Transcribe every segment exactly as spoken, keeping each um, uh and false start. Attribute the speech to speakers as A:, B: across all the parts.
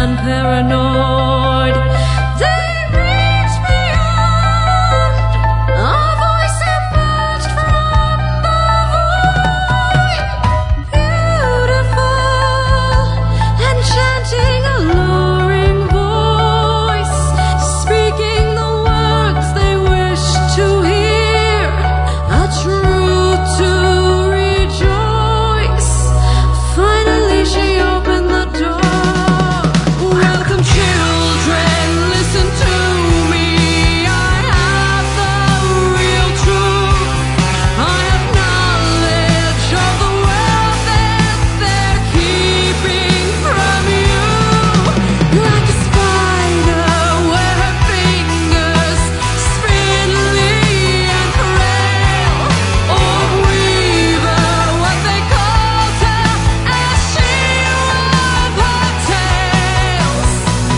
A: and paranoid. They reached beyond. A voice emerged from the void, beautiful and chanting a luring voice, speaking the words they wished to hear, a truth to rejoice. Finally she opened the door. Welcome children, listen to me. I have the real truth. I have knowledge of the world that they're keeping from you. Like a spider where her fingers spindly and frail, orb weaver, what they called her, as she wove her tales.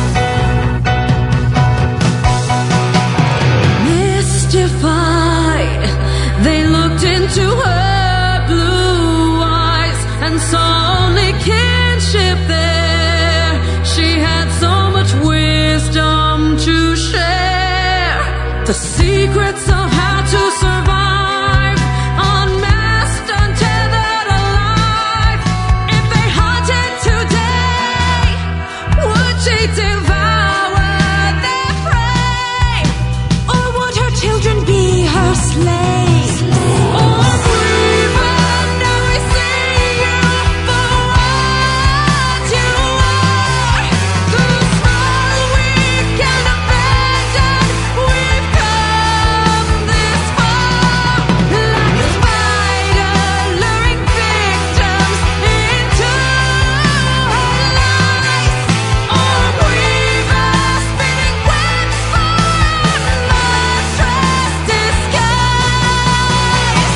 A: Mystified, they looked into her blue eyes and saw only kinship there. She had so much wisdom to share, the secrets of how to survive, unmasked, untethered, alive. If they hunted today, would she devour their prey, or would her children be her slaves? Or weaver, now we see you for what you are. Too small, weak, and abandoned, we've come this far. Like a spider luring victims into her lies, or weaver spinning webs for monstrous disguise.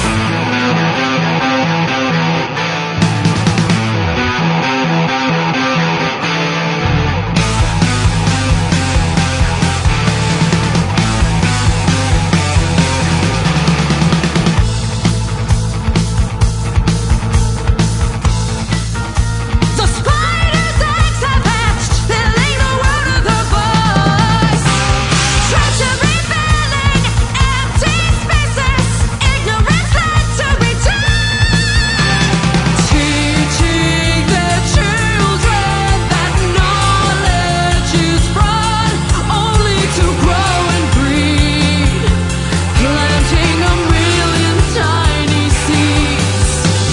A: The spider's eggs have hatched, filling the world with her voice. Treachery filling empty spaces, ignorance led to return. Teaching their children that knowledge is fraud, only to grow and breed, planting a million tiny seeds.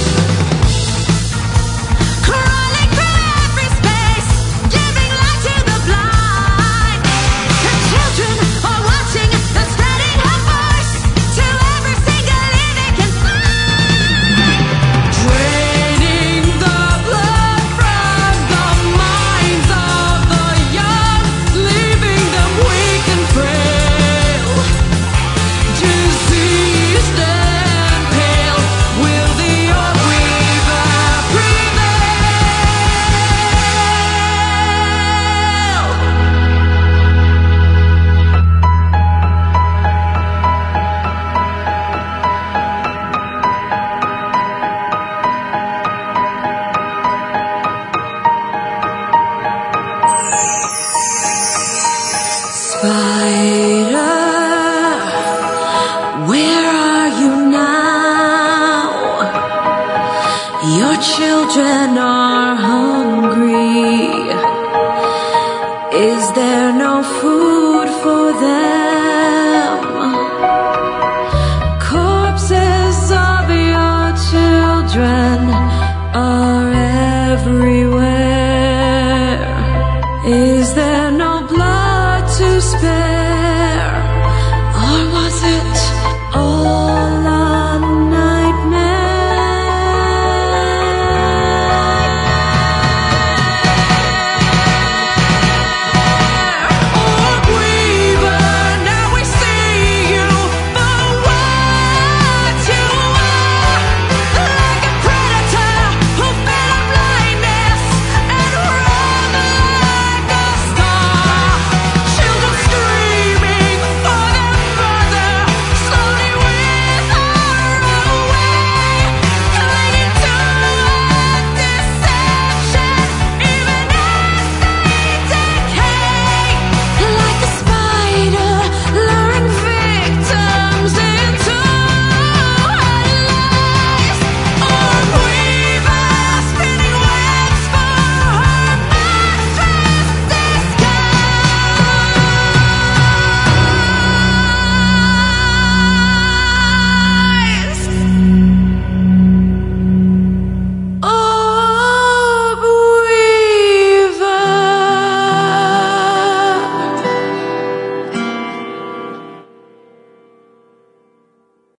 A: Crawling through every space, giving light to the blind. Her children are watching and spreading her voice to every single ear they can find. Draining the blood from the minds of the young, leaving them weak and frail, diseased and pale. Will the orb weaver Spider, where are you now? Your children are hungry. Is there no food for them? Corpses of your children are everywhere. Is there no blood to spare?